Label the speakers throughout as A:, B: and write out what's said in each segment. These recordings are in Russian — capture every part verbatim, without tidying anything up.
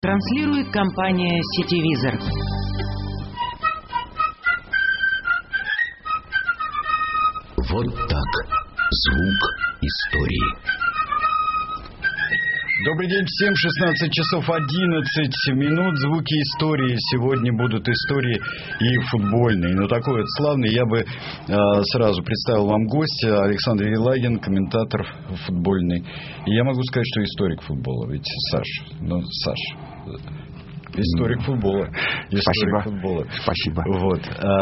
A: Транслирует компания «Сетевизор».
B: Вот так. Звук истории.
C: Добрый день всем. шестнадцать часов одиннадцать минут. Звуки истории. Сегодня будут истории и футбольные. Но такой вот славный. Я бы э, сразу представил вам гостя. Александр Елагин, комментатор футбольный. И я могу сказать, что историк футбола. Ведь Саш, ну, Саш... Историк фуфбола. Историк
D: Спасибо.
C: футбола.
D: Спасибо.
C: Вот.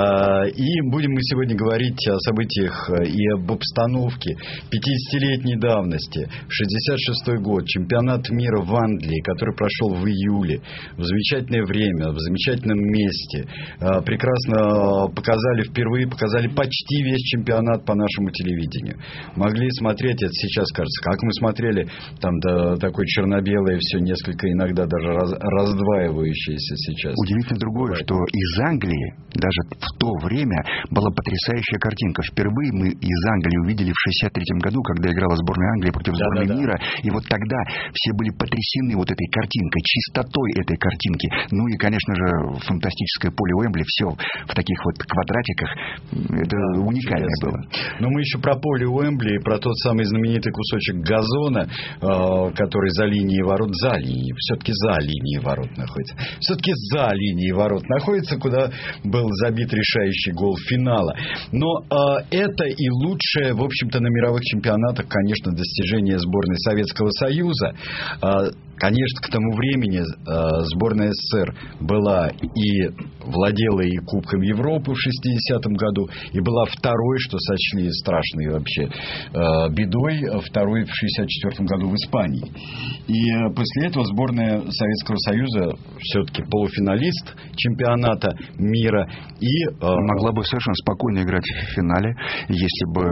C: И будем мы сегодня говорить о событиях и об обстановке пятидесятилетней давности. шестьдесят шестой год. Чемпионат мира в Англии, который прошел в июле. В замечательное время, в замечательном месте. Прекрасно показали, впервые показали почти весь чемпионат по нашему телевидению. Могли смотреть, это сейчас кажется, как мы смотрели, там да, такое черно-белое все несколько иногда даже раз, раздваивающееся сейчас.
D: Удивительно другое, что из Англии даже в то время была потрясающая картинка. Впервые мы из Англии увидели в шестьдесят третьем году, когда играла сборная Англии против
C: да,
D: сборной
C: да, да.
D: мира. И вот тогда все были потрясены вот этой картинкой, чистотой этой картинки. Ну и, конечно же, фантастическое поле Уэмбли. Все в таких вот квадратиках. Это да, уникальное чудесно было.
C: Но мы еще про поле Уэмбли и про тот самый знаменитый кусочек газона, э, который за линией ворот, за линией, все-таки за линией ворот находится. Все-таки за линией ворот находится, куда был забит решающий гол финала. Но э, это и лучшее, в общем-то, на мировых чемпионатах, конечно, достижение сборной Советского Союза. Э, Конечно, к тому времени э, сборная СССР была и владела и Кубком Европы в шестидесятом году, и была второй, что сочли страшной вообще э, бедой, второй в шестьдесят четвёртом году в Испании. И э, после этого сборная Советского Союза все-таки полуфиналист чемпионата мира и э,
D: могла бы совершенно спокойно играть в финале, если бы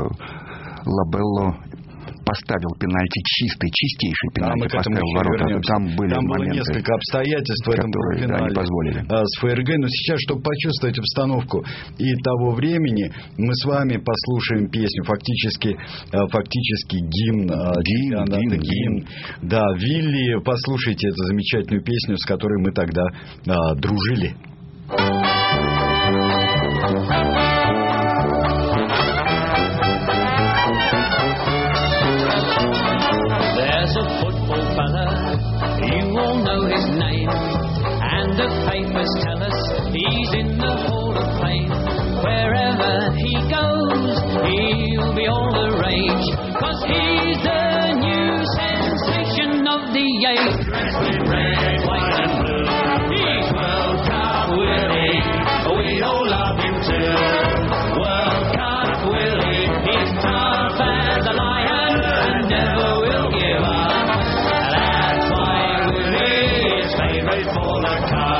D: э, Лабелло поставил пенальти чистый, чистейший пенальти,
C: да,
D: поставил в ворота. Там были
C: Там
D: моменты,
C: было несколько обстоятельств в этом
D: которые да, не позволили.
C: С ФРГ. Но сейчас, чтобы почувствовать обстановку и того времени, мы с вами послушаем песню, фактически, фактически гимн,
D: гимн, гимн,
C: гимн. Да, Вилли, послушайте эту замечательную песню, с которой мы тогда а, дружили.
E: The papers tell us he's in the Hall of Fame. Wherever he goes, he'll be all the rage. Cause he's the new sensation of the age. Dressed in red, white and blue. He's World Cup Willie. We all love him too. World Cup Willie. He's tough as a lion and never will give up. That's why Willie is favourite for the cup.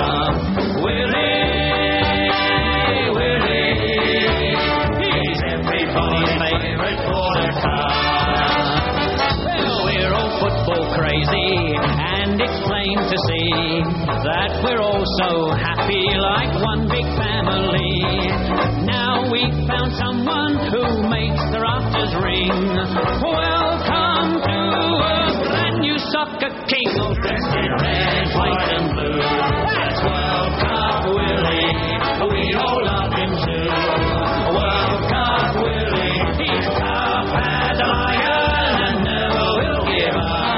E: Crazy, and it's plain to see that we're all so happy like one big family. Now we've found someone who makes the rafters ring. Welcome to a brand new soccer king, all dressed in red, white and blue. That's World Cup Willie, we all love him too. World Cup Willie, he's tough as a lion and never will give up.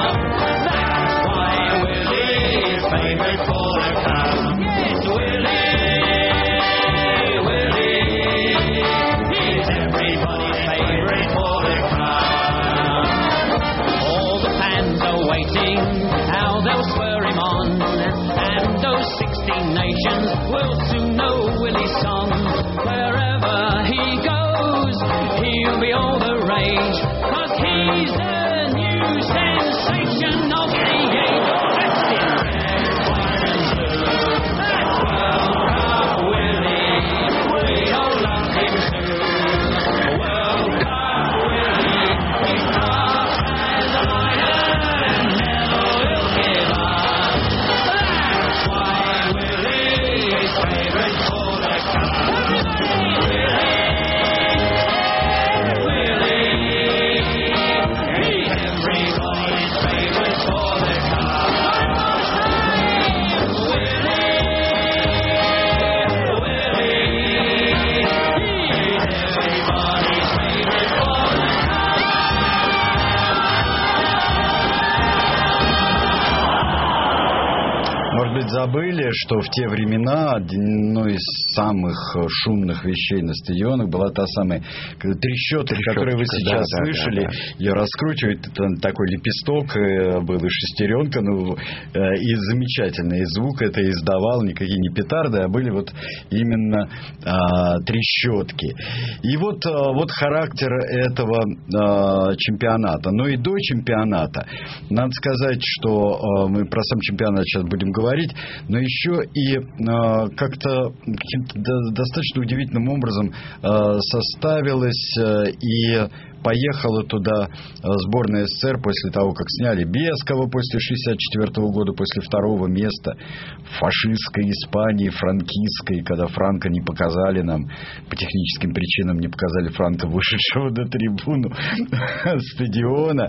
E: Favorite for the cup. Yes, Willie, Willie, he's everybody's favorite for the cup. All the fans are waiting, how they'll spur him on, and those sixteen nations will soon know Willie's song. Wherever he goes, he'll be all the rage, cause he's the new sensation of the age. Favorite for the cup.
C: Может быть, забыли, что в те времена одной из самых шумных вещей на стадионах была та самая трещотка, которую вы сейчас да, слышали. Да, да, да. Ее раскручивают, это такой лепесток был, и шестеренка, ну, и замечательный звук это издавал, никакие не петарды, а были вот именно а, трещотки. И вот, а, вот характер этого а, чемпионата. Но и до чемпионата, надо сказать, что а, мы про сам чемпионат сейчас будем говорить, но еще и а, как-то каким-то достаточно удивительным образом а, составилась а, и поехала туда сборная СССР после того, как сняли Бескова после шестьдесят четвёртого года, после второго места фашистской Испании, франкистской, когда Франко не показали нам, по техническим причинам не показали Франко, вышедшего на трибуну стадиона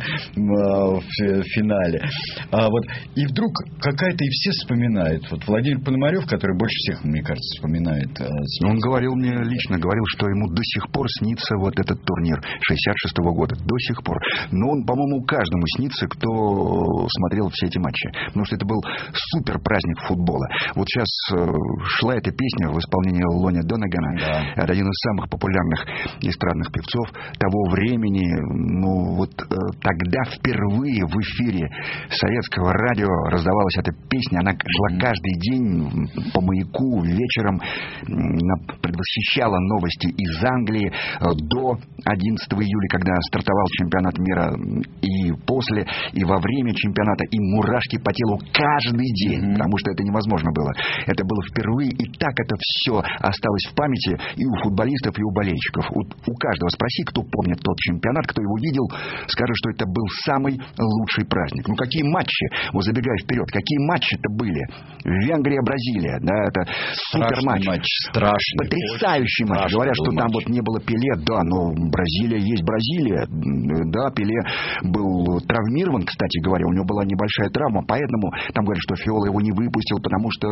C: в финале. А вот, и вдруг какая-то, и все вспоминают. Вот Владимир Пономарев, который больше всех, мне кажется, вспоминает.
D: Он говорил мне лично, говорил, что ему до сих пор снится вот этот турнир шестьдесят шестого года, до сих пор. Но он, по-моему, каждому снится, кто смотрел все эти матчи. Потому что это был супер праздник футбола. Вот сейчас э, шла эта песня в исполнении Лони Донагана. Да. Это один из самых популярных эстрадных певцов того времени. Ну, вот э, тогда впервые в эфире советского радио раздавалась эта песня. Она шла каждый день по маяку вечером. Она предвосхищала новости из Англии э, до одиннадцатого июля, когда стартовал чемпионат мира, и после, и во время чемпионата, и мурашки по телу каждый день, mm-hmm. потому что это невозможно было. Это было впервые, и так это все осталось в памяти и у футболистов, и у болельщиков. У, у каждого спроси, кто помнит тот чемпионат, кто его видел, скажет, что это был самый лучший праздник. Ну, какие матчи, вот забегая вперед, какие матчи это были? Венгрия, Бразилия, да, это супер матч.
C: матч. Страшный.
D: Потрясающий матч. Говорят, что матч. Там вот не было Пеле, да, но Бразилия есть Бразилия. Да, Пеле был травмирован, кстати говоря, у него была небольшая травма, поэтому там говорят, что Фиола его не выпустил, потому что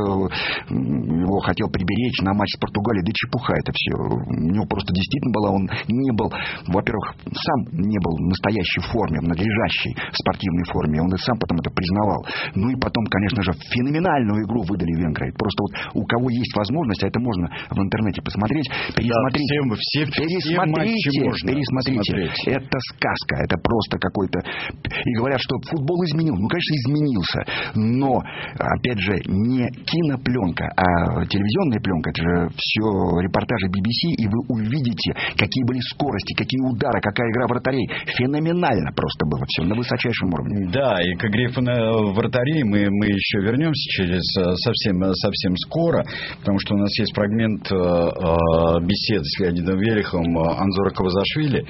D: его хотел приберечь на матч с Португалией. Да чепуха это все. У него просто действительно была, он не был, во-первых, сам не был в настоящей форме, в надлежащей спортивной форме, он и сам потом это признавал. Ну и потом, конечно же, феноменальную игру выдали венгры. Просто вот у кого есть возможность, а это можно в интернете посмотреть, пересмотрите.
C: Да, все, все,
D: пересмотрите,
C: все можно
D: пересмотрите.
C: Смотреть.
D: Это сказка, это просто какой-то... И говорят, что футбол изменил. Ну, конечно, изменился. Но, опять же, не кинопленка, а телевизионная пленка. Это же все репортажи би би си, и вы увидите, какие были скорости, какие удары, какая игра вратарей. Феноменально просто было все, на высочайшем уровне.
C: Да, и к игре вратарей мы, мы еще вернемся через совсем, совсем скоро, потому что у нас есть фрагмент беседы с Леонидом Велиховым Анзора Кавазашвили.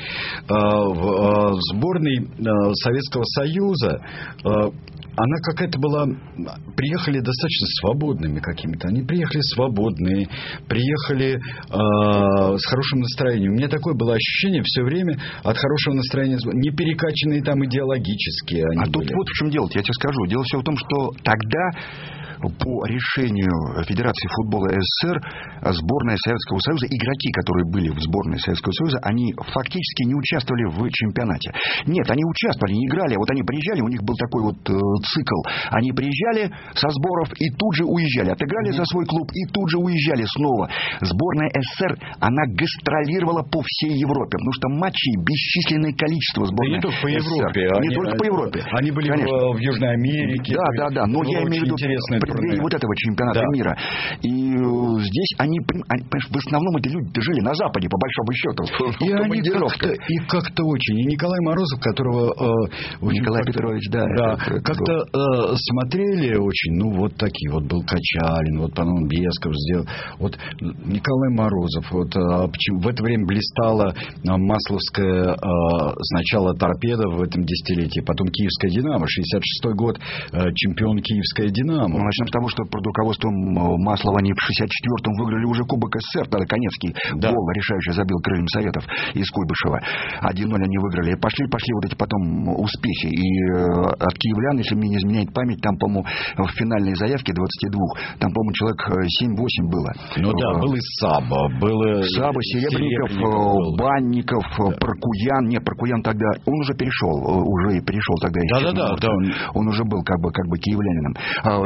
C: В сборной Советского Союза она какая-то была... Приехали достаточно свободными какими-то. Они приехали свободные, приехали э, с хорошим настроением. У меня такое было ощущение все время от хорошего настроения, не перекачанные там идеологически.
D: А
C: были.
D: Тут вот в чем дело, я тебе скажу. Дело все в том, что тогда по решению Федерации футбола СССР сборная Советского Союза, игроки, которые были в сборной Советского Союза, они фактически не участвовали в чемпионате. Нет, они участвовали, не играли. Вот они приезжали, у них был такой вот э, цикл. Они приезжали со сборов и тут же уезжали. Отыграли за свой клуб и тут же уезжали снова. Сборная СССР, она гастролировала по всей Европе, потому что матчей бесчисленное количество сборной
C: да не только по Европе.
D: СССР.
C: Они,
D: не только по Европе.
C: Они были в, в Южной Америке.
D: Да, да, да. Но я имею в виду преддверии вот этого чемпионата да. мира. И э, здесь они, они, в основном эти люди жили на Западе, по большому счету.
C: И они как-то, и как-то очень. И Николай Морозов, которого... Э,
D: Николай Петрович, да.
C: да это, это как-то э, смотрели очень, ну, вот такие. Вот был Качалин, вот потом Бесков сделал. Вот Николай Морозов. Вот, э, почему, в это время блистала Масловская э, сначала торпеда в этом десятилетии, потом Киевская Динамо. шестьдесят шестой год, э, чемпион Киевская Динамо.
D: Ну, начнем с того, что под руководством Маслова они в шестьдесят четвёртом выиграли уже Кубок СССР. Тогда Конецкий да. гол решающий забил крыльям Советов из Куйбышева. один ноль они выиграли. И пошли, пошли вот эти потом успехи. И э, от киевлян, если мне не изменяет память, там, по-моему, в финальной заявке двадцати двух, там, по-моему, человек семь-восемь было.
C: Ну да,
D: э,
C: был и Саба. Был
D: Саба, Серебренников, Серебренников Банников, да. Паркуян. Нет, Паркуян тогда... Он уже перешел. Уже перешел тогда.
C: Да-да-да.
D: Он, он уже был как бы, как бы киевлянином. Леонид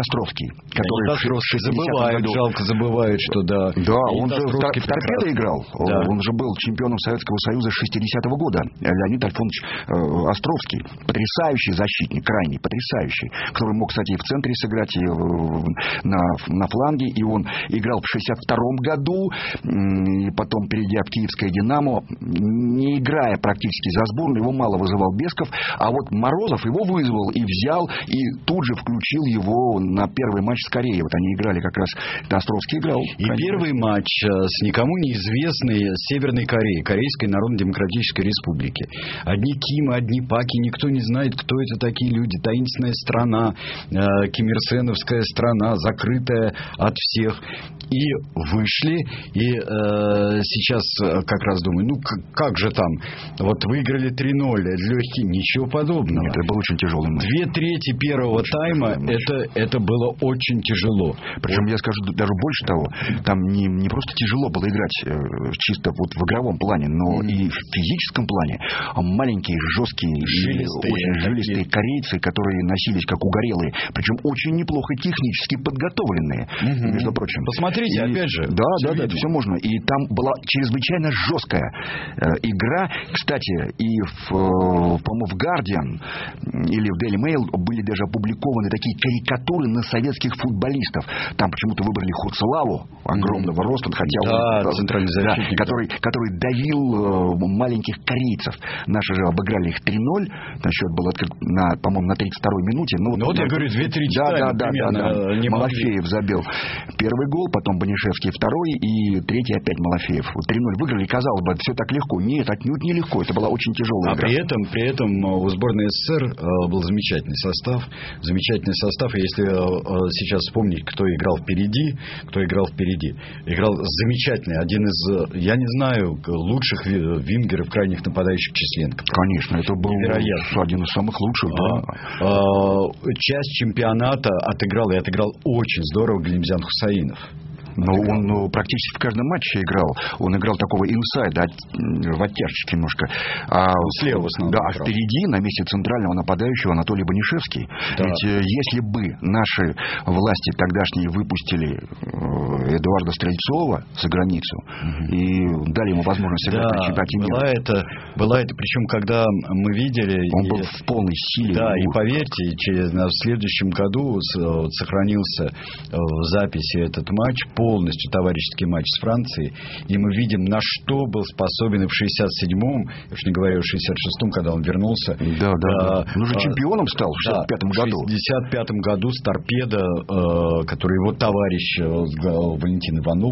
D: Островский, который
C: Леонид Островский забывает,
D: году...
C: жалко забывает, что да.
D: Да,
C: Леонид
D: он же в,
C: Островский
D: в торпедо играл.
C: Да.
D: Он же был чемпионом Советского Союза шестидесятого года. Леонид Альфонович э, Островский. Потрясающий защитник, крайне потрясающий. Который мог, кстати, и в центре сыграть, и на, на фланге. И он играл в шестьдесят втором году. И потом, перейдя в киевское «Динамо», не играя практически за сборную, его мало вызывал Бесков. А вот Морозов его вызвал и взял, и тут же включил его на первый матч с Кореей. Вот они играли как раз, Островский играл.
C: И первый матч с никому неизвестной Северной Кореей, Корейской Народно-Демократической Республики. Одни Кимы, одни Паки, никто не знает, кто это такие люди. Таинственная страна, э, кимирсеновская страна, закрытая от всех. И вышли, и э, сейчас как раз думаю, ну как, как же там, вот выиграли три ноль, легкий, ничего подобного.
D: Нет, это был очень тяжелый матч.
C: Две трети первого тайма, это, это было очень тяжело.
D: Причем я скажу даже больше того, там не, не просто тяжело было играть э, чисто вот в игровом плане, но mm. и в физическом плане. Маленькие, жесткие,
C: жилистые,
D: очень жилистые такие корейцы, которые носились как угорелые, причем очень неплохо технически подготовленные, mm-hmm. между прочим.
C: Посмотрите, и, опять же.
D: Да, да, да, это все можно. И там была чрезвычайно жесткая э, игра. Кстати, и в, э, по-моему, в Guardian или в Daily Mail были даже опубликованы такие карикатуры на советских футболистов. Там почему-то выбрали Хуцелаву, огромного mm-hmm. роста, хотя
C: да,
D: он,
C: центральный защитник,
D: да, который, который давил э, маленьких корейцев. Наши же обыграли их три ноль. Там счет был открыт, на, по-моему, на тридцать второй минуте. Ну,
C: ну вот я говорю, две-три
D: да,
C: да,
D: да, да, да. Малафеев забил первый гол, потом Банишевский второй, и третий опять Малафеев. Вот три ноль выиграли, казалось бы, все так легко. Нет, отнюдь не легко. Это была очень тяжелая
C: а
D: игра.
C: А при этом, при этом у сборной СССР был замечательный состав. Замечательный состав. И если сейчас вспомнить, кто играл впереди, кто играл впереди. Играл замечательный. Один из, я не знаю, лучших вингеров, крайних нападающих Численко.
D: Конечно, это был невероятно. Один из самых лучших.
C: А,
D: да.
C: а, часть чемпионата отыграл, и отыграл очень здорово Галимзян Хусаинов.
D: Но он ну, практически в каждом матче играл. Он играл такого инсайда, в оттяжечке немножко. А,
C: слева в основном.
D: Да, а впереди, на месте центрального нападающего, Анатолий Банишевский. Да. Ведь э, если бы наши власти тогдашние выпустили э, Эдуарда Стрельцова за границу угу. и дали ему возможность играть
C: да,
D: на чемпионате мира.
C: Была это, была это, причем когда мы видели...
D: Он
C: и,
D: был в полной силе.
C: Да, и поверьте, через, в следующем году сохранился в записи этот матч по полностью товарищеский матч с Францией, и мы видим, на что был способен и в шестьдесят седьмом, я уж не говорю, в шестьдесят шестом, когда он вернулся.
D: Да, да,
C: а,
D: да. Он же чемпионом стал в шестьдесят пятом году.
C: В шестьдесят пятом году с торпедо, э, который его товарищ э, Валентин Иванов,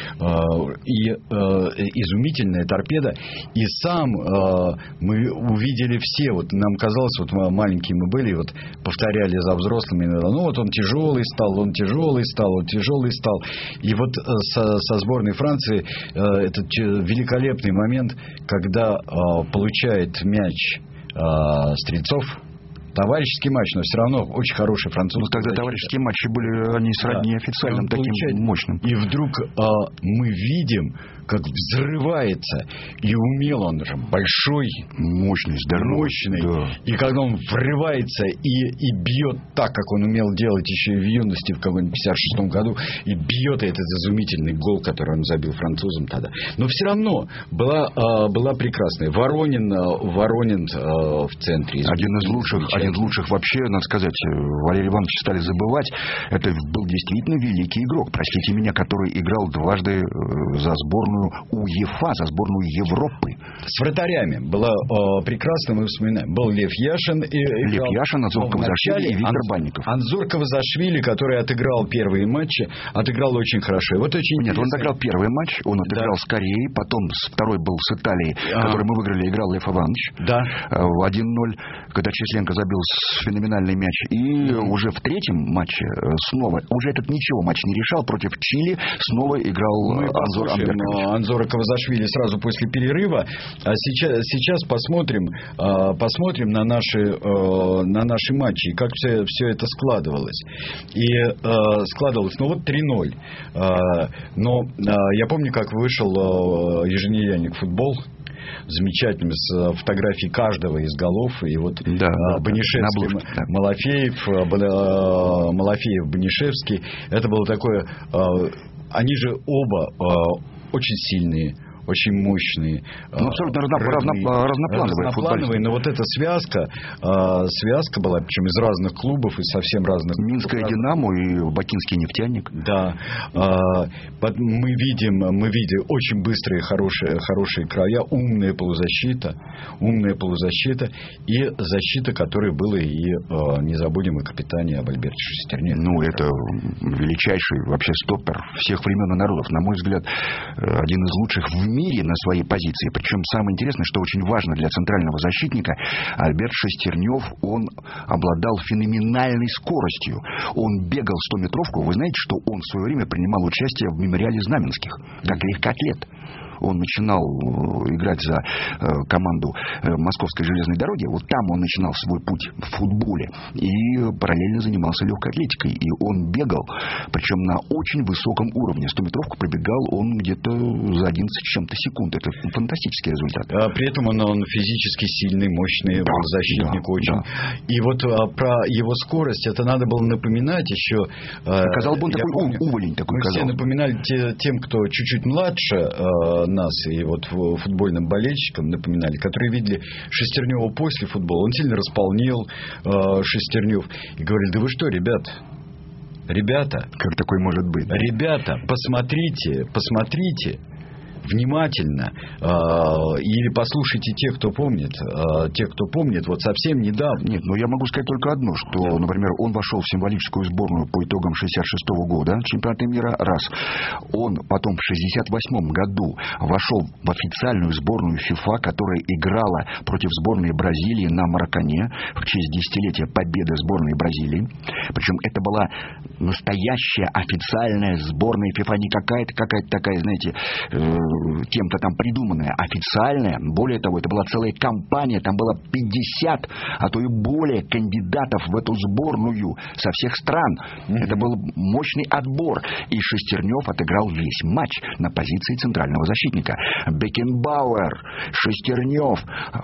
C: э, и э, изумительная торпеда, и сам э, мы увидели все, вот нам казалось, вот мы маленькие мы были, вот повторяли за взрослыми, ну вот он тяжелый стал, он тяжелый стал, он тяжелый стал. И вот со, со сборной Франции э, этот великолепный момент, когда э, получает мяч э, Стрельцов. Товарищеский матч, но все равно очень хороший французский.
D: Ну, тогда
C: защита.
D: Товарищеские матчи были, они сродни да. официальным таким получает, мощным.
C: И вдруг а, мы видим, как взрывается, и умел он же, большой,
D: мощный, здоровый.
C: Мощный.
D: Да.
C: И когда он врывается и, и бьет так, как он умел делать еще и в юности, в каком-нибудь пятьдесят шестом году, и бьет этот изумительный гол, который он забил французам тогда. Но все равно была, а, была прекрасная. Воронин, Воронин а, в центре.
D: Один из лучших. Один из лучших вообще, надо сказать, Валерий Иванович стали забывать. Это был действительно великий игрок, простите меня, который играл дважды за сборную УЕФА, за сборную Европы.
C: С вратарями. Было э, прекрасно, мы вспоминаем. Был Лев Яшин. И,
D: Лев играл, Яшин, Анзор Кавазашвили и Виктор Ан... Банников.
C: Анзор Кавазашвили, который отыграл первые матчи, отыграл очень хорошо. И вот очень
D: Нет,
C: интересно.
D: он отыграл первый матч, он отыграл да. с Кореей, потом второй был с Италией, а. который мы выиграли, играл Лев Иванович.
C: Да.
D: В один ноль, когда Численко забил феноменальный мяч. И mm-hmm. уже в третьем матче снова, уже этот ничего матч не решал, против Чили снова играл
C: Мы
D: Анзор Амберкович.
C: Анзора Кавазашвили сразу после перерыва. А сейчас, сейчас посмотрим, посмотрим на наши, на наши матчи, как все, все это складывалось. И складывалось, ну вот три ноль. Но я помню, как вышел еженедельник «Футбол». замечательными, с фотографией каждого из голов. И вот
D: да,
C: Банишевский,
D: да, да.
C: Малафеев, Малафеев, Банишевский. Это было такое... Они же оба очень сильные, очень мощные.
D: Ну, абсолютно разно, разно, разноплановые,
C: разноплановые, но вот эта связка, э, связка была, причем из разных клубов, из совсем разных
D: Минская
C: клубов.
D: «Динамо» и Бакинский «Нефтяник».
C: Да. Э, мы видим, мы видим очень быстрые, хорошие, хорошие края, умная полузащита, умная полузащита и защита, которой было и, э, не забудем, и капитане об Альберте Шестерне.
D: Ну, это величайший вообще стоппер всех времен и народов. На мой взгляд, один из лучших в мире на своей позиции. Причем самое интересное, что очень важно для центрального защитника, Альберт Шестернев, он обладал феноменальной скоростью. Он бегал стометровку. Вы знаете, что он в свое время принимал участие в мемориале Знаменских, как легкоатлет. Он начинал играть за э, команду э, Московской железной дороги. Вот там он начинал свой путь в футболе. И параллельно занимался легкой атлетикой. И он бегал, причем на очень высоком уровне. стометровку пробегал он где-то за одиннадцать с чем-то секунд. Это фантастический результат.
C: А при этом он, он физически сильный, мощный, да, защитник да, очень. Да. И вот а, про его скорость, это надо было напоминать еще. А,
D: казалось бы, он такой помню, уволень такой.
C: Мы казалось. Все напоминали те, тем, кто чуть-чуть младше а, нас, и вот футбольным болельщикам напоминали, которые видели Шестернева после футбола. Он сильно располнел, э, Шестернев, и говорили: да вы что, ребят, ребята,
D: как такое может быть?
C: Ребята, посмотрите, посмотрите внимательно, э, или послушайте тех, кто помнит, э, тех, кто помнит, вот совсем недавно.
D: Нет, но я могу сказать только одно, что, например, он вошел в символическую сборную по итогам шестьдесят шестого года чемпионата мира, раз. Он потом в шестьдесят восьмом году вошел в официальную сборную ФИФА, которая играла против сборной Бразилии на Маракане в честь десятилетия победы сборной Бразилии. Причем это была настоящая официальная сборная ФИФА, не какая-то, какая-то такая, знаете, э- кем-то там придуманная, официальная. Более того, это была целая кампания, там было пятьдесят, а то и более кандидатов в эту сборную со всех стран. Mm-hmm. Это был мощный отбор. И Шестернев отыграл весь матч на позиции центрального защитника. Бекенбауэр, Шестернев,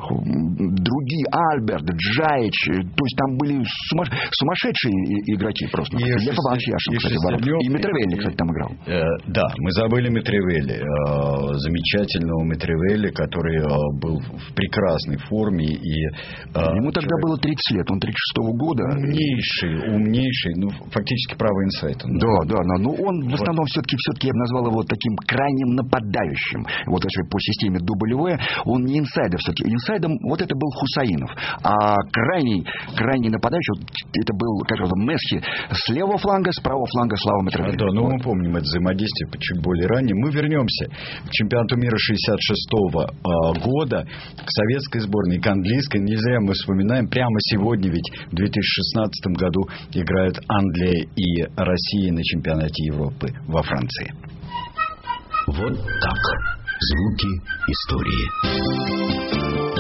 D: другие, Альберт, Джаич, то есть там были сумас... сумасшедшие игроки просто.
C: И,
D: Лев
C: Шестер...
D: Иванович Яшин,
C: и,
D: кстати,
C: Шестернев...
D: и Митревелли, кстати, там играл.
C: Э, да, мы забыли Митревелли. Э, замечательного Митревелли, который э, был в прекрасной форме. И, э,
D: ему тогда человек... было тридцать лет, он тридцать шестого года.
C: Умнейший, умнейший, ну, фактически правый инсайд.
D: Да, да, да, но он в основном вот. все-таки, все-таки я бы назвал его таким крайним нападающим. Вот если по системе дабл ю вэ, он не инсайдер все-таки. Инсайдом вот это был Хусаинов. А крайний, крайний нападающий, вот, это был, как это, Месси с левого фланга, с правого фланга Слава Митревелли.
C: А, да, ну вот. Мы помним это взаимодействие чуть более ранее. Мы вернемся к чемпионату мира шестьдесят шестого э, года, к советской сборной, к английской. Не зря мы вспоминаем, прямо сегодня, ведь в две тысячи шестнадцатом году играют Англия и Россия на чемпионате Европы во Франции.
B: Вот так. Звуки истории.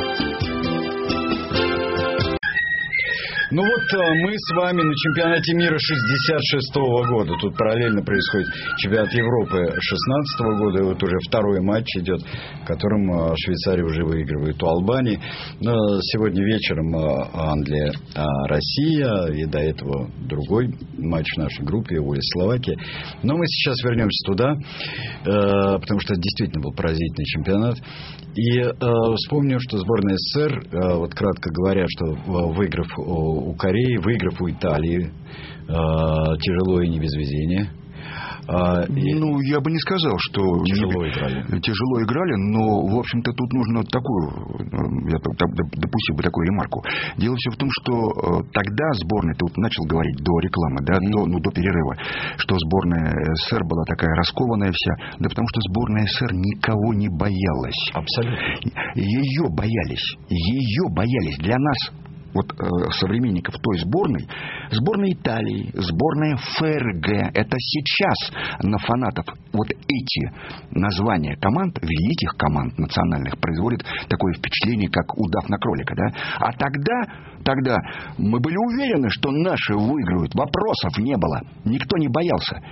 C: Ну вот мы с вами на чемпионате мира шестьдесят шестого года. Тут параллельно происходит чемпионат Европы шестнадцатого года. И вот уже второй матч идет, которым Швейцария уже выигрывает у Албании. Но сегодня вечером Англия, Россия. И до этого другой матч в нашей группе, Уэльс, Словакия. Но мы сейчас вернемся туда, потому что это действительно был поразительный чемпионат. И вспомню, что сборная СССР, вот кратко говоря, что выиграв у Кореи, выиграв у Италии, тяжело и не без везения.
D: А, ну, я бы не сказал, что
C: тяжело не, играли.
D: Тяжело играли, но, в общем-то, тут нужно такую, я допустил бы такую ремарку. Дело все в том, что тогда сборная, ты вот начал говорить до рекламы, да, до, ну, до перерыва, что сборная СССР была такая раскованная вся, да потому что сборная СССР никого не боялась.
C: Абсолютно.
D: Ее боялись, ее боялись. Для нас, вот э, современников той сборной, сборная Италии, сборная ФРГ, это сейчас на фанатов вот эти названия команд, великих команд национальных, производят такое впечатление, как удав на кролика, да? А тогда, тогда мы были уверены, что наши выиграют, вопросов не было, никто не боялся.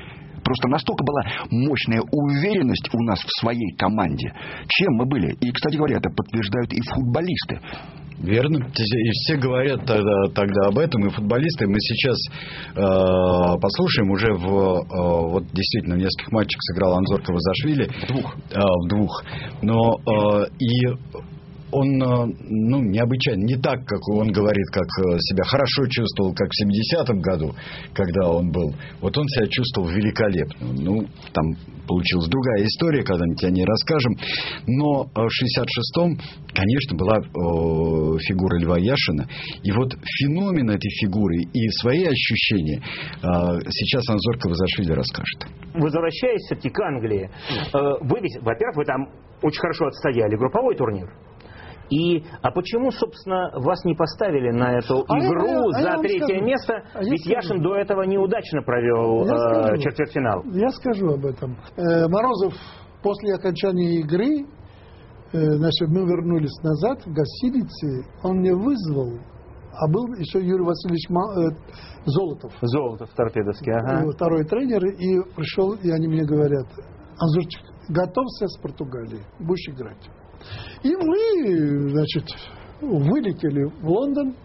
D: Просто настолько была мощная уверенность у нас в своей команде. Чем мы были? И, кстати говоря, это подтверждают и футболисты.
C: Верно. И все говорят тогда, тогда об этом, и футболисты. Мы сейчас э, послушаем уже в э, вот действительно в нескольких матчах сыграл Анзор Кавазашвили.
D: В двух.
C: Э, в двух. Но э, и он, ну, необычайно, не так, как он говорит, как себя хорошо чувствовал, как в семидесятом году, когда он был. Вот он себя чувствовал великолепно. Ну, там получилась другая история, когда-нибудь о ней расскажем. Но в шестьдесят шестом, конечно, была э, фигура Льва Яшина. И вот феномен этой фигуры и свои ощущения э, сейчас Анзор Кавазашвили расскажет.
F: Возвращаясь все-таки к Англии, э, вы ведь, во-первых, вы там очень хорошо отстояли групповой турнир. И, а почему, собственно, вас не поставили на эту
G: а
F: игру
G: я, а
F: за
G: я
F: третье
G: скажу.
F: место?
G: А
F: Ведь
G: скажу.
F: Яшин до этого неудачно провел э, четвертьфинал.
G: Я скажу об этом. Э, Морозов после окончания игры, э, значит, мы вернулись назад в гостинице, он меня вызвал, а был еще Юрий Васильевич Ма, э, Золотов.
F: Золотов торпедовский, ага.
G: Второй тренер, и пришел, и они мне говорят: Анзорчик, готовься с Португалией, будешь играть. И мы, значит, вылетели в Лондон,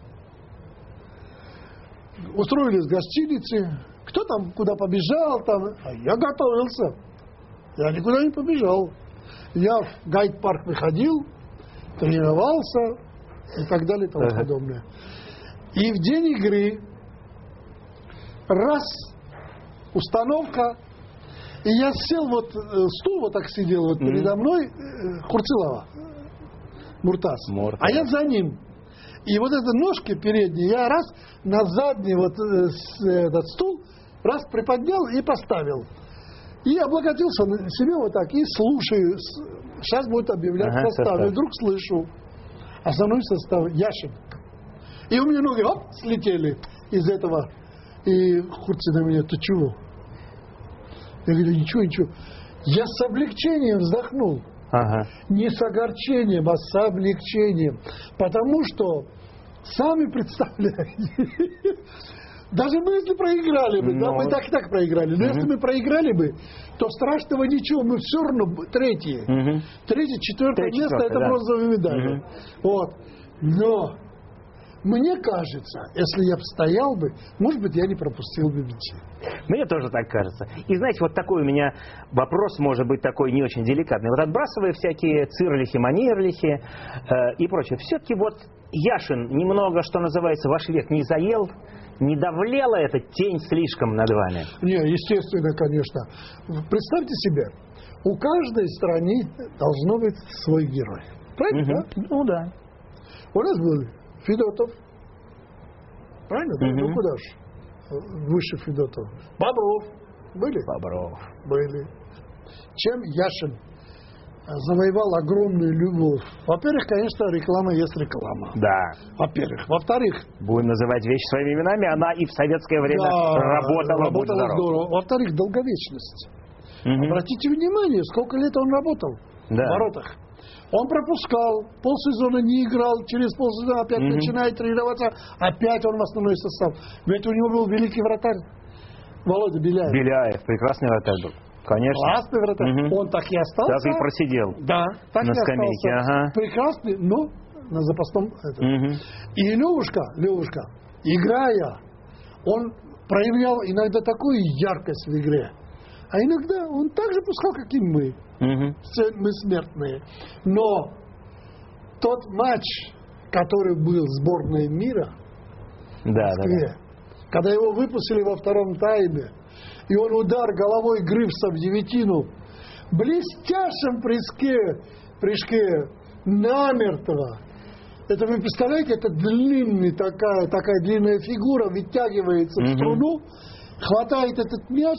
G: устроились в гостинице. Кто там куда побежал, там, а я готовился. Я никуда не побежал. Я в гайд-парк выходил, тренировался и так далее и тому uh-huh. подобное. И в день игры раз установка. И я сел, вот стул вот так сидел вот mm-hmm. передо мной, э, Хурцилова, Муртаз, Муртаз, а я за ним. И вот эти ножки передние я раз на задний вот э, с, этот стул раз приподнял и поставил. И облокотился на себе вот так и слушаю. Сейчас будет объявлять ага, состав. состав. И вдруг слышу основной состав Яшин. И у меня ноги оп, слетели из этого. И Хурци на меня: ты чего? Я говорю: ничего, ничего. Я с облегчением вздохнул. Ага. Не с огорчением, а с облегчением. Потому что, сами представляете, даже мы если проиграли бы, но... да, мы так и так проиграли, но угу. если мы проиграли бы, то страшного ничего, мы все равно третье. Угу. Третье, четвертое место, это да. бронзовая медаль. Угу. Вот. Но мне кажется, если я бы стоял бы, может быть, я не пропустил бы мячи.
F: Мне тоже так кажется. И знаете, вот такой у меня вопрос, может быть, такой не очень деликатный. Вот отбрасывая всякие цирлихи, манерлихи э, и прочее, все-таки вот Яшин немного, что называется, ваш век не заел, не давлела эта тень слишком над вами?
G: Не, естественно, конечно. Представьте себе, у каждой страны должно быть свой герой. Правильно, угу. да?
F: Ну да.
G: У нас был Федотов. Правильно? Да? Угу. Ну куда ж? Выше Федотов. Бобров. Были?
F: Бобров.
G: Были. Чем Яшин завоевал огромную любовь? Во-первых, конечно, реклама есть реклама.
F: Да.
G: Во-первых. Во-вторых...
F: Будем называть вещи своими именами. Она и в советское время да, работала.
G: Работала здорово. Во-вторых, долговечность. Угу. Обратите внимание, сколько лет он работал да. в воротах. Он пропускал, полсезона не играл, через полсезона опять mm-hmm. начинает тренироваться, опять он в основной состав. Ведь у него был великий вратарь Володя Беляев.
F: Беляев, прекрасный вратарь был. Конечно.
G: Классный вратарь. Mm-hmm. Он так и остался.
F: Так и просидел.
G: Да, так
F: на
G: и
F: скамейке.
G: остался.
F: Ага.
G: Прекрасный, но на запасном. Mm-hmm. И Левушка, Левушка, играя, он проявлял иногда такую яркость в игре. А иногда он так же пускал, как и мы. Uh-huh. Все мы смертные. Но тот матч, который был в сборной мира
F: да,
G: в Москве, да, да. когда его выпустили во втором тайме, и он удар головой Грифса в девятину, блестящем прыжке, прыжке намертво. Это вы представляете, это длинный такая, такая длинная фигура вытягивается uh-huh. в струну, хватает этот мяч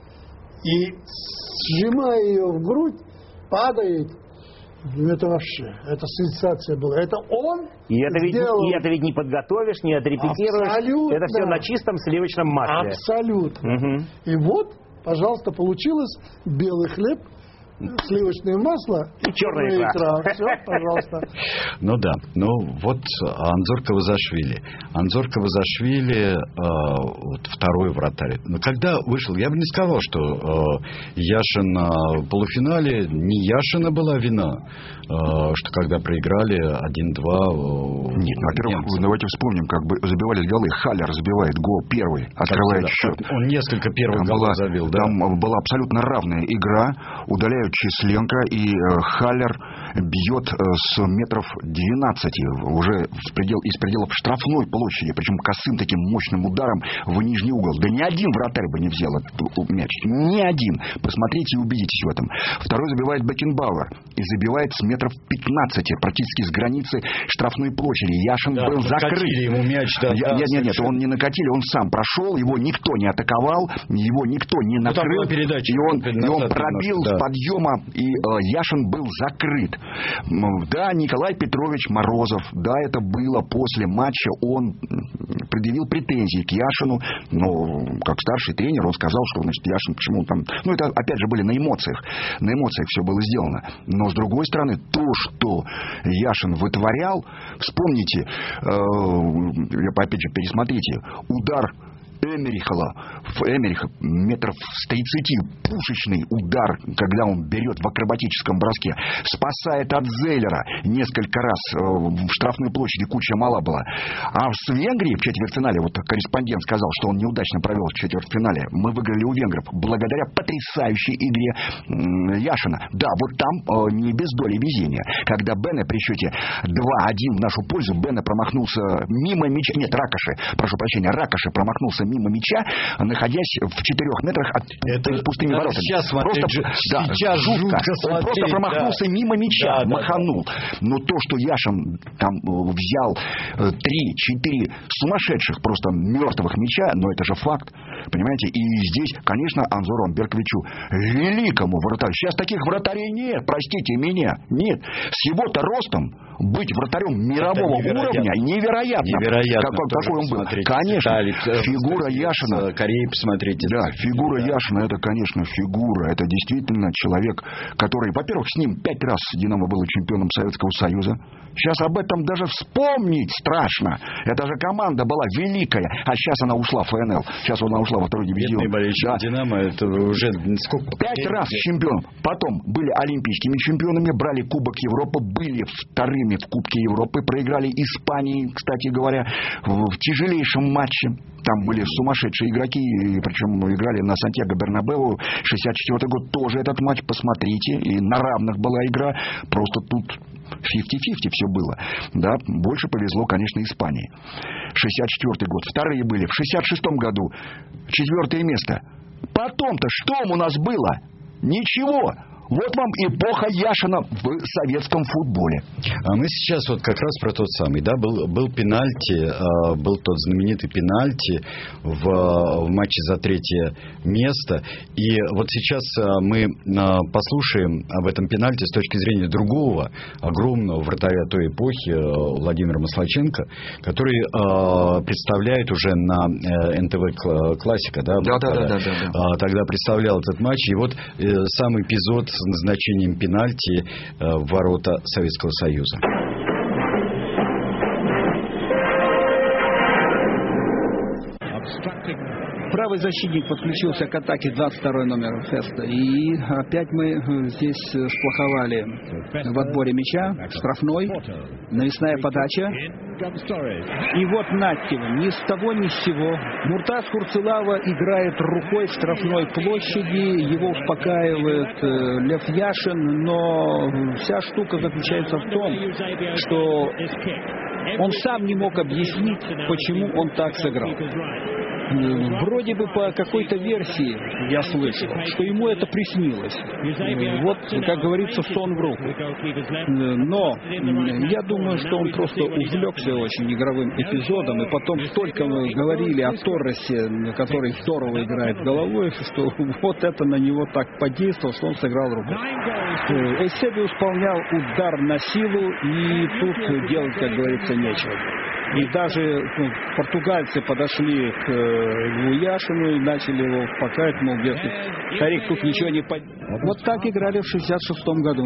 G: и, сжимая ее в грудь, падает. Это вообще, это сенсация была. Это он
F: и это,
G: сделал...
F: ведь, и это ведь не подготовишь, не отрепетируешь. Абсолютно. Это все на чистом сливочном масле.
G: Абсолютно.
F: Угу.
G: И вот, пожалуйста, получилось белый хлеб сливочное масло
F: и черная икра.
G: Все, пожалуйста.
C: Ну да, ну вот Анзор Кавазашвили. Анзор Кавазашвили, э, вот второй вратарь. Но когда вышел, я бы не сказал, что э, Яшин в полуфинале, не Яшина была вина, э, что когда проиграли один-два... Э,
D: Нет, во-первых, немцы. Давайте вспомним, как бы забивались голы. Халлер забивает гол первый, открывает счет.
C: Он несколько первых
D: там
C: голов
D: была,
C: забил, да?
D: Там была абсолютно равная игра. Удаляют Численко, и э, Халлер бьет э, с метров двенадцати уже в предел, из пределов штрафной площади, причем косым таким мощным ударом в нижний угол. Да ни один вратарь бы не взял этот мяч. Ни один. Посмотрите и убедитесь в этом. Второй забивает Бекенбауэр и забивает с метров пятнадцати, практически с границы штрафной площади. Яшин
C: да,
D: был закрыт.
C: Ему мяч, да,
D: Я,
C: да,
D: нет, нет, нет, он не накатили, он сам прошел, его никто не атаковал, его никто не накрыл,
C: ну, передача,
D: и он, и он пробил немножко, да. с подъема, и э, Яшин был закрыт. Да, Николай Петрович Морозов, да, это было после матча, он предъявил претензии к Яшину, но как старший тренер он сказал, что, значит, Яшин почему там... Ну, это, опять же, были на эмоциях. На эмоциях все было сделано. Но, с другой стороны, то, что Яшин вытворял, вспомните, э, опять же, пересмотрите, удар Эмерихала, Эмериха метров с тридцати, пушечный удар, когда он берет в акробатическом броске, спасает от Зейлера несколько раз в штрафной площади, куча мала была. А с Венгрией в четвертьфинале, вот корреспондент сказал, что он неудачно провел в четвертьфинале, мы выиграли у венгров благодаря потрясающей игре Яшина. Да, вот там не без доли везения. Когда Бене при счете два-один в нашу пользу, Бене промахнулся мимо мяча, нет, Ракоши, прошу прощения, Ракоши промахнулся мимо мяча, находясь в четырех метрах от это, пустыми воротами.
C: Сейчас смотреть,
D: просто,
C: да, сейчас жутко.
D: жутко
C: Смотреть,
D: просто промахнулся
C: да.
D: мимо мяча,
C: да,
D: маханул.
C: Да, да.
D: Но то, что Яшин там взял три-четыре сумасшедших, просто мертвых мяча, но это же факт. Понимаете? И здесь, конечно, Анзору Амберковичу, великому вратарю. Сейчас таких вратарей нет, простите меня. Нет. С его-то ростом быть вратарем мирового уровня невероятно.
C: Невероятно.
D: Какой, какой он был.
C: Смотрите,
D: конечно,
C: Стали,
D: фигура Яшина.
C: Кореи, посмотрите.
D: Да, фигура да. Яшина, это, конечно, фигура. Это действительно человек, который, во-первых, с ним пять раз Динамо было чемпионом Советского Союза. Сейчас об этом даже вспомнить страшно. Эта же команда была великая. А сейчас она ушла в ФНЛ. Сейчас она ушла во второй дивизион.
C: Бедные болельщики да. Динамо, это уже сколько?
D: Пять раз чемпионом. Потом были олимпийскими чемпионами, брали Кубок Европы, были вторыми в Кубке Европы, проиграли Испании, кстати говоря, в тяжелейшем матче. Там были сумасшедшие игроки, причем играли на Сантьяго Бернабеу. шестьдесят четвёртый год тоже этот матч, посмотрите. И на равных была игра. Просто тут пятьдесят-пятьдесят все было. Да, больше повезло, конечно, Испании. шестьдесят четвёртый год. Вторые были. В шестьдесят шестом году четвертое место. Потом-то что у нас было? Ничего. Вот вам эпоха Яшина в советском футболе.
C: А мы сейчас вот как раз про тот самый, да, был, был пенальти, э, был тот знаменитый пенальти в, в матче за третье место. И вот сейчас э, мы э, послушаем об этом пенальти с точки зрения другого огромного вратаря той эпохи, э, Владимира Маслаченко, который э, представляет уже на э, эн тэ вэ Классика, да,
D: да, да, да, да, да.
C: Э, тогда представлял этот матч. И вот э, сам эпизод с назначением пенальти э, в ворота Советского Союза.
H: Правый защитник подключился к атаке, двадцать второй номер Феста. И опять мы здесь сплоховали в отборе мяча. Штрафной, навесная подача. И вот Наттева, ни с того ни с сего. Муртаз Хурцелава играет рукой в штрафной площади. Его успокаивает э, Лев Яшин. Но вся штука заключается в том, что он сам не мог объяснить, почему он так сыграл. Вроде бы по какой-то версии я слышал, что ему это приснилось. Вот, как говорится, сон в руку. Но я думаю, что он просто увлекся очень игровым эпизодом. И потом столько мы говорили о Торресе, который здорово играет головой, что вот это на него так подействовало, что он сыграл рукой. Эйсеби исполнял удар на силу, и тут делать, как говорится, нечего. И даже ну, португальцы подошли к Льву Яшину и начали его успокаивать, мол, дескать, старик, тут ничего не под... Вот так играли в шестьдесят шестом году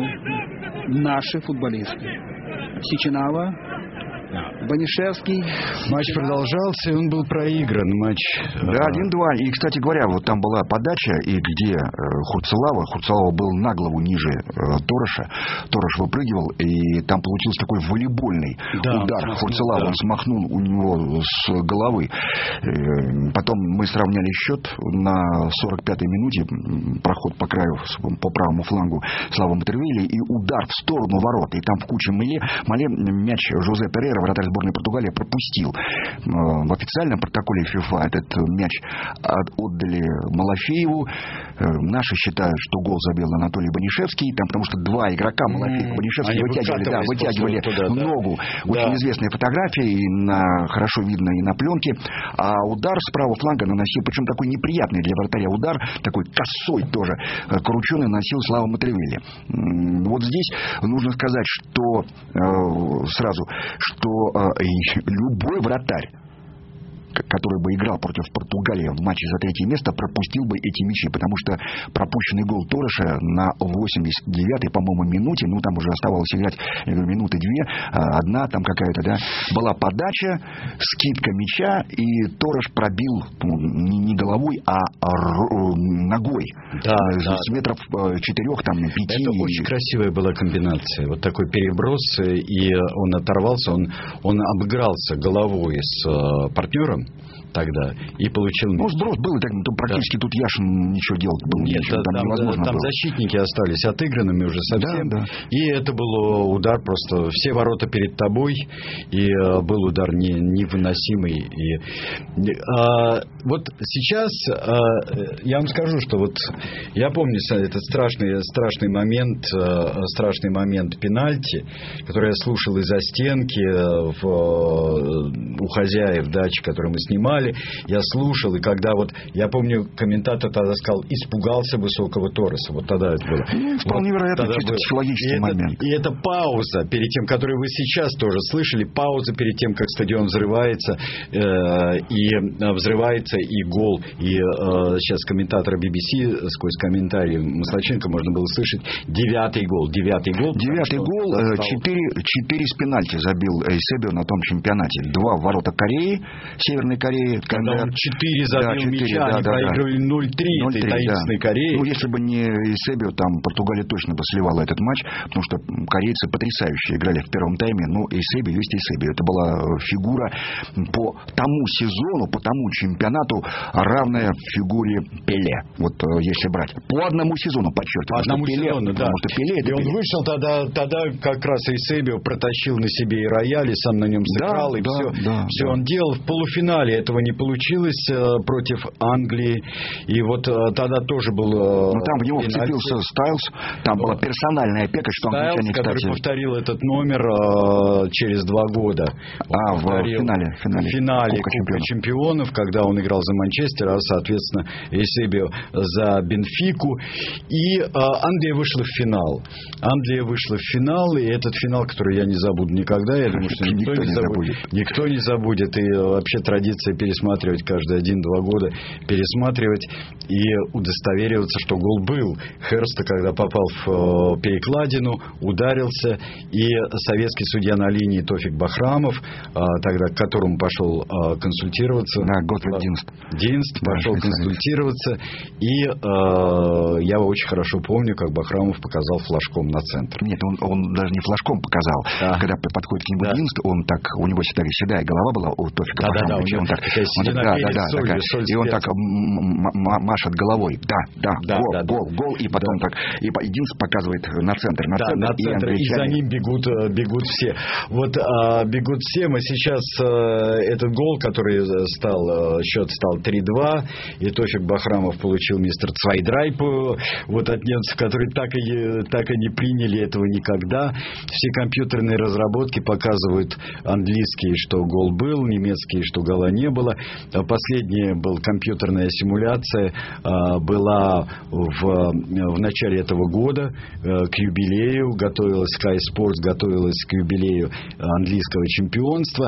H: наши футболисты. Сичинава, Банишевский.
C: Матч продолжался, и он был проигран. Матч.
D: Да, один-два. И, кстати говоря, вот там была подача, и где э, Хурцелава, Хурцелава был на голову ниже э, Тороша. Торош выпрыгивал, и там получился такой волейбольный
C: да,
D: удар. Хурцелава, да. Он смахнул у него с головы. Э, потом мы сравняли счет на сорок пятой минуте. Проход по краю, по правому флангу Слава Матервили, и удар в сторону ворот. И там в куче мале, мале мяч Жозе Перейра, вратарь сборной Португалии, пропустил. В официальном протоколе ФИФА этот мяч отдали Малафееву. Наши считают, что гол забил Анатолий Банишевский, там, потому что два игрока, Малафеев и Банишевский,
C: Они
D: вытягивали, да, вытягивали туда, ногу. Да. Очень да. известная фотография, и на, хорошо видно и на пленке. А удар с правого фланга наносил, причем такой неприятный для вратаря удар, такой косой тоже, крученый, наносил Слава Матервили. Вот здесь нужно сказать, что э, сразу, что э, любой вратарь, который бы играл против Португалии в матче за третье место, пропустил бы эти мячи, потому что пропущенный гол Тореша на восемьдесят девятой, по-моему, минуте, ну там уже оставалось играть, я говорю, минуты две, одна там какая-то, да, была подача, скидка мяча, и Тореш пробил ну, не головой, а ногой,
C: да,
D: с
C: да.
D: метров четырех, там, пяти.
C: Это очень красивая была комбинация, вот такой переброс, и он оторвался, он, он обыгрался головой с партнером тогда и получил...
D: Ну, сброс был, так, практически да. тут Яшин ничего делать было.
C: Нет,
D: ничего,
C: там,
D: там невозможно
C: там
D: было.
C: защитники остались отыгранными уже совсем. Да, да. И это был удар просто... Все ворота перед тобой, и uh, был удар не, невыносимый. И, uh, вот сейчас uh, я вам скажу, что вот я помню этот страшный, страшный момент, uh, страшный момент пенальти, который я слушал из-за стенки в, uh, у хозяев дачи, которую мы снимали. Я слушал, и когда вот, я помню, комментатор тогда сказал, испугался высокого Тореса. Вот тогда это было.
D: Ну, вполне вот вероятно, чисто психологический
C: и
D: момент.
C: Это, и это пауза перед тем, которую вы сейчас тоже слышали, пауза перед тем, как стадион взрывается, э, и взрывается, и гол. И э, сейчас комментатора би би си сквозь комментарии Маслаченко можно было слышать девятый гол. Девятый гол.
D: Девятый гол, четыре, четыре с пенальти забил Эйсебио на том чемпионате. Два в ворота Кореи, Северной Кореи.
C: Когда он четыре забил да, мяча, да, они да, проигрывали да. ноль три этой таинственной да. Кореи.
D: Ну, если бы не Эйсебио, там Португалия точно бы сливала этот матч, потому что корейцы потрясающе играли в первом тайме. Но Эйсебио есть Эйсебио. Это была фигура по тому сезону, по тому чемпионату, равная фигуре Пеле. Вот если брать. По одному сезону, подчеркиваю.
C: По одному
D: Пеле,
C: сезону, да.
D: Что Пеле,
C: и он
D: Пеле.
C: вышел тогда, тогда как раз Эйсебио протащил на себе и рояль, и сам на нем сыграл, да, и
D: да,
C: все,
D: да,
C: все
D: да.
C: он делал. В полуфинале этого не получилось э, против Англии. И вот э, тогда тоже был... Э,
D: ну, там в него вцепился Стайлс. Там была персональная опека, что
C: Стайлс,
D: англичане,
C: который
D: кстати...
C: повторил этот номер э, через два года.
D: Он а, в финале. В
C: финале, финале Кубка, Кубка чемпионов. чемпионов, когда он играл за Манчестер, а, соответственно, Эйсебио за Бенфику. И э, Англия вышла в финал. Англия вышла в финал, и этот финал, который я не забуду никогда, я думаю, что никто, никто не забудет. Никто не забудет. И вообще традиция пересматривать каждые один-два года, пересматривать и удостовериваться, что гол был. Херста, когда попал в перекладину, ударился, и советский судья на линии Тофик Бахрамов, тогда к которому пошел консультироваться,
D: да, Готфрид Динст.
C: Динст пошел консультироваться, и э, я очень хорошо помню, как Бахрамов показал флажком на центр.
D: Нет, он, он даже не флажком показал. Да. Когда подходит к нему да. Динст, он так, у него всегда седая голова была у Тофика
C: да,
D: Бахрамова.
C: Да, да,
D: он так, он так, да, да, да,
C: солью,
D: такая,
C: соль
D: и он так машет головой. Да, да,
C: да
D: гол,
C: да,
D: гол, гол, и потом да. так, и Динст показывает на центр, на
C: да,
D: центр,
C: на
D: и,
C: центр и за ним бегут, бегут все. Вот а, бегут все. Мы сейчас а, этот гол, который стал а, счет стал три-два, и Тофик Бахрамов получил мистер Цвайдрайпу вот от немцев, которые так и, так и не приняли этого никогда. Все компьютерные разработки показывают английские, что гол был, немецкие, что гола не было. Последняя была компьютерная симуляция, была в, в начале этого года к юбилею, готовилась Sky Sports, готовилась к юбилею английского чемпионства,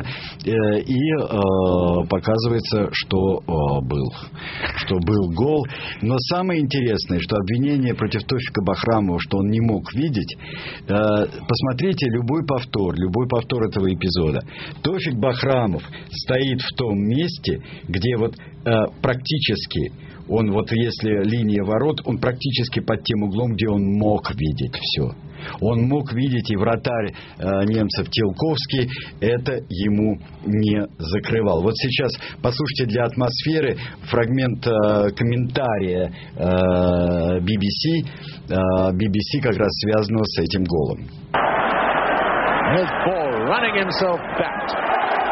C: и показывается, что был, что был гол. Но самое интересное, что обвинение против Тофика Бахрамова, что он не мог видеть, посмотрите любой повтор, любой повтор этого эпизода. Тофик Бахрамов стоит в том месте, где вот практически он, вот если линия ворот, он практически под тем углом, где он мог видеть все. Он мог видеть, и вратарь э, немцев Телковский это ему не закрывал. Вот сейчас послушайте для атмосферы фрагмент э, комментария э, би би си. Э, би би си как раз связанного с этим голом.
I: His ball running himself back.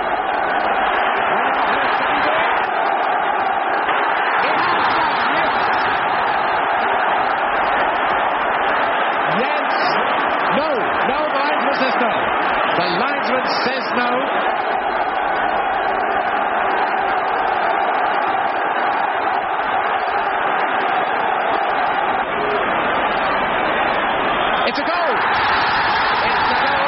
I: The linesman says no. It's a goal. It's a goal.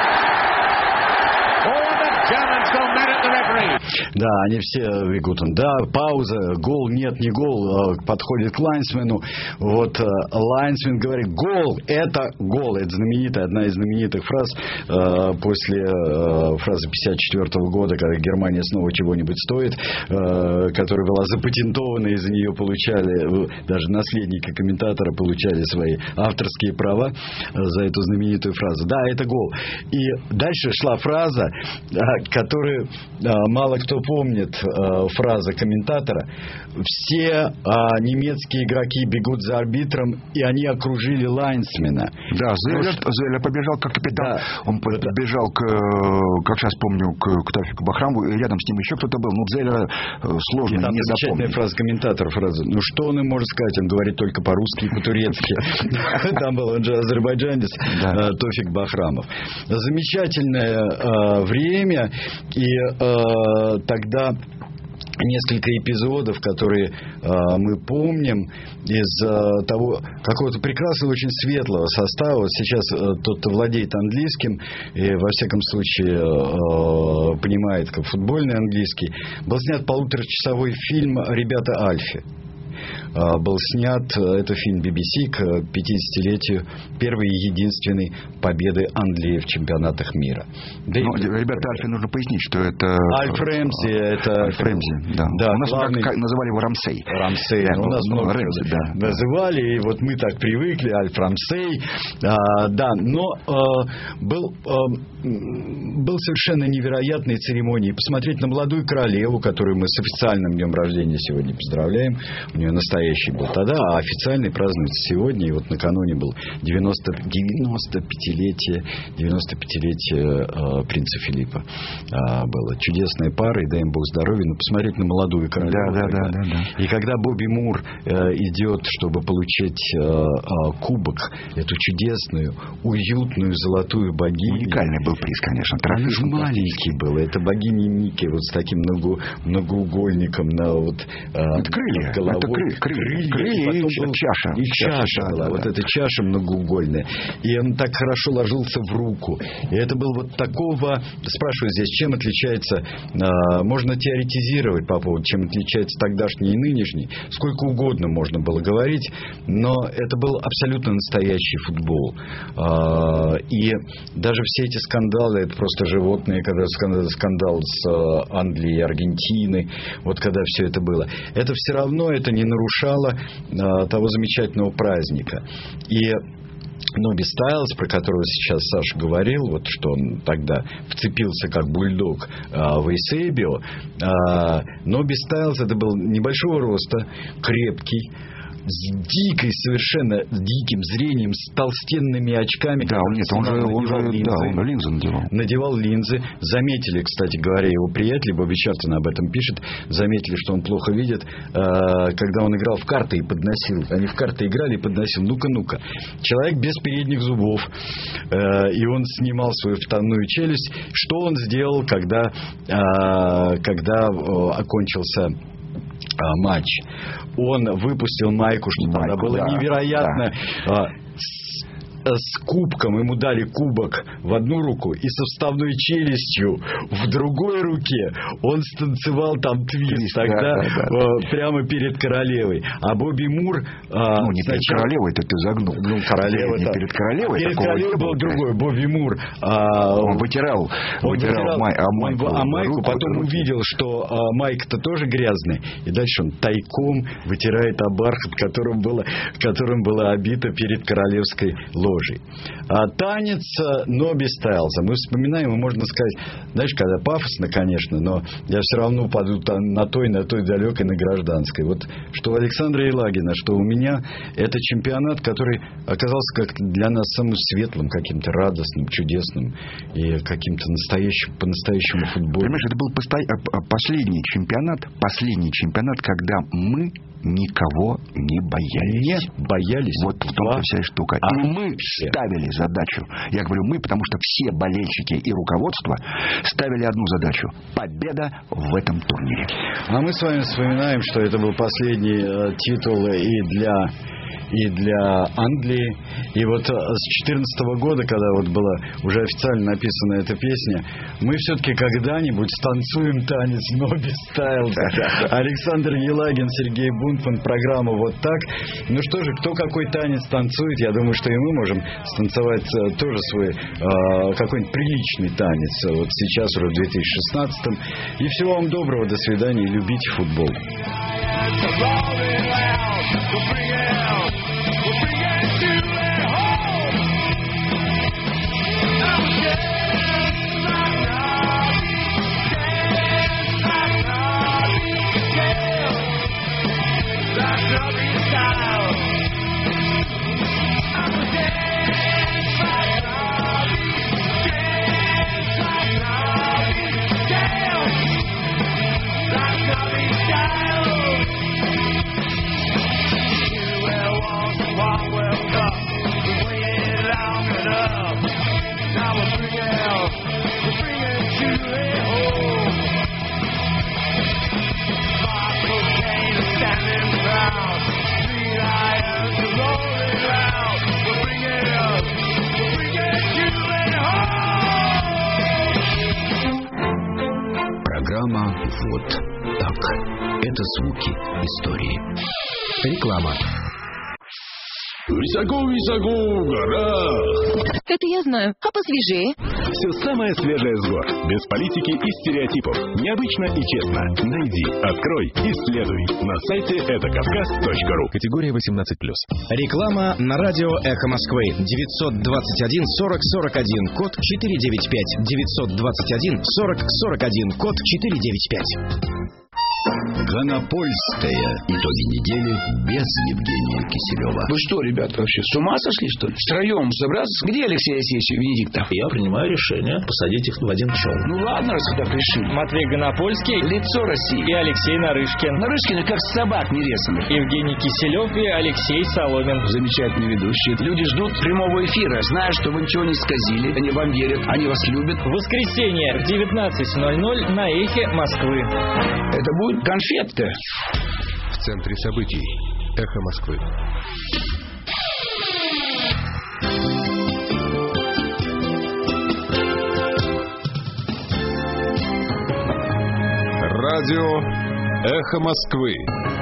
I: Oh, the Germans go mad at the referee.
C: Да, они все бегут. Да, пауза, гол, нет, не гол. Подходит к лайнсмену. Вот лайнсмен говорит: гол, это гол. Это знаменитая, одна из знаменитых фраз э, после э, фразы пятьдесят четвёртого года, когда Германия снова чего-нибудь стоит, э, которая была запатентована, и за нее получали, даже наследники комментатора получали свои авторские права за эту знаменитую фразу. Да, это гол. И дальше шла фраза, которую мало кто помнит, фраза комментатора: все немецкие игроки бегут за арбитром, и они окружили лайнсмена.
D: Да, Зелер, Зелер побежал как капитан. Да. Он побежал, к, как сейчас помню, к, к Тофику Бахрамову, и рядом с ним еще кто-то был. Ну, Зелера сложно
C: и там
D: не
C: замечательная
D: запомнить.
C: Фраза комментатора, фраза: ну, что он им может сказать? Он говорит только по-русски и по-турецки. Там был, он же азербайджанец, Тофик Бахрамов. Замечательное время, и тогда несколько эпизодов, которые э, мы помним из э, того какого-то прекрасного, очень светлого состава. Вот сейчас э, тот, кто владеет английским и во всяком случае э, понимает как футбольный английский, был снят полуторачасовой фильм «Ребята Альфи». Был снят, это фильм би би си к пятидесятилетию первой и единственной победы Англии в чемпионатах мира. Да.
D: Ну, ребята, Альфи нужно пояснить, что это
C: Альф Рэмзи, это
D: Альф Рэмзи, да.
C: Да,
D: у нас
C: главный...
D: как, называли его Рамсей.
C: Рамсей,
D: да,
C: у нас
D: ну,
C: много
D: Рэмзи, да.
C: называли, и вот мы так привыкли, Альф Рамсей, а, да, но а, был, а, был совершенно невероятной церемонии. Посмотреть на молодую королеву, которую мы с официальным днем рождения сегодня поздравляем. У нее настоящий был тогда, а официальный празднуется сегодня. И вот накануне был девяносто, девяносто пятилетие, девяносто пятилетие э, принца Филиппа э, было. Чудесная пара, и дай им Бог здоровья. Но посмотреть на молодую королеву.
D: Да, да, да, да, да.
C: И когда Бобби Мур э, идет, чтобы получить э, э, кубок, эту чудесную, уютную золотую богиню.
D: Уникальный был приз, конечно.
C: Он же маленький был. Это богиня Ники, вот с таким много, многоугольником на вот э,
D: это крылья.
C: головой.
D: Это крылья. крылья. крылья и, и чаша.
C: И чаша, чаша была. Да, вот да. Эта чаша многоугольная. И он так хорошо ложился в руку. И это был вот такого... Спрашиваю здесь, чем отличается... Э, можно теоретизировать по поводу, чем отличается тогдашний и нынешний. Сколько угодно можно было говорить. Но это был абсолютно настоящий футбол. Э, и даже все эти скандалы, это просто животные, когда скандал, скандал с э, Англией и Аргентиной, вот когда все это было. Это все равно, это не нарушало э, того замечательного праздника. И Ноби Стайлз, про которого сейчас Саша говорил, вот что он тогда вцепился как бульдог э, в Эйсебио. Э, Ноби Стайлз это был небольшого роста, крепкий, с дикой совершенно, с диким зрением, с толстенными очками.
D: Да, он, нет, он же, он же
C: линзы,
D: да, он линзы надевал.
C: Надевал линзы. Заметили, кстати говоря, его приятели, Бобби Чартон об этом пишет, заметили, что он плохо видит, когда он играл в карты и подносил. Они в карты играли и подносил. Ну-ка, ну-ка. Человек без передних зубов. И он снимал свою вторую челюсть. Что он сделал, когда, когда окончился матч? Он выпустил майку, что тогда было
D: да,
C: невероятно. Да. С кубком, ему дали кубок в одну руку и со вставной челюстью в другой руке. Он станцевал там твист, твист тогда да, да, да. прямо перед королевой. А Бобби Мур...
D: Ну, не сначала... перед королевой, это ты загнул.
C: Ну, королева...
D: Не перед королевой.
C: Перед королевой был другой. Бобби Мур... А...
D: Он вытирал,
C: он
D: вытирал,
C: вытирал
D: май, а майку,
C: он, а майку
D: руку,
C: потом руку. Увидел, что а, майка-то тоже грязная. И дальше он тайком вытирает об бархат, которым было, которым было обито перед королевской ложей. А танец Ноби Стайлза. Мы вспоминаем, и можно сказать, знаешь, когда пафосно, конечно, но я все равно паду на той, на той далекой, на гражданской. Вот что у Александра Елагина, что у меня, это чемпионат, который оказался как-то для нас самым светлым, каким-то радостным, чудесным и каким-то настоящим, по-настоящему футболом.
D: Понимаешь, это был посто... последний чемпионат, последний чемпионат, когда мы никого не боялись.
C: Не боялись.
D: Вот в том-то вся штука.
C: А
D: и мы ставили задачу. Я говорю мы, потому что все болельщики и руководство ставили одну задачу. Победа в этом турнире.
C: А мы с вами вспоминаем, что это был последний э, титул и для... и для Англии. И вот с четырнадцатого года, когда вот была уже официально написана эта песня, мы все-таки когда-нибудь станцуем танец Ноби Стайлза. Александр Елагин, Сергей Бунтман, программа «Вот так». Ну что же, кто какой танец танцует, я думаю, что и мы можем станцевать тоже свой э, какой-нибудь приличный танец. Вот сейчас уже в две тысячи шестнадцатом. И всего вам доброго, до свидания, любите футбол.
B: Программа «Вот так». Это звуки истории. Реклама.
J: Высоко-высоко в горах.
K: Это я знаю. А посвежее?
J: Все самое свежее с гор. Без политики и стереотипов. Необычно и честно. Найди, открой, исследуй. На сайте это кавказ точка ру. Категория восемнадцать плюс.
L: Реклама на радио «Эхо Москвы». девятьсот двадцать один сорок сорок один, код четыре девять пять. девятьсот двадцать один сорок сорок один, код четыре девять пять.
B: Гонопольская. Итоги недели без Евгения Киселева.
M: Вы что, ребята, вообще с ума сошли, что ли? Втроем собраться? Где Алексей Алексеевич и Венедиктов?
N: Я принимаю решение посадить их в один шоу.
M: Ну ладно, раз вы так решили.
O: Матвей Гонопольский,
M: лицо России.
O: И Алексей Нарышкин.
M: Нарышкины как собак нерезанных.
O: Евгений Киселев и Алексей Соломин.
M: Замечательные ведущие. Люди ждут прямого эфира, зная, что вы ничего не сказили. Они вам верят, они вас любят.
O: В воскресенье в девятнадцать ноль ноль на Эхе Москвы.
M: Это будет конфетка.
J: В центре событий. Эхо Москвы. Радио «Эхо Москвы».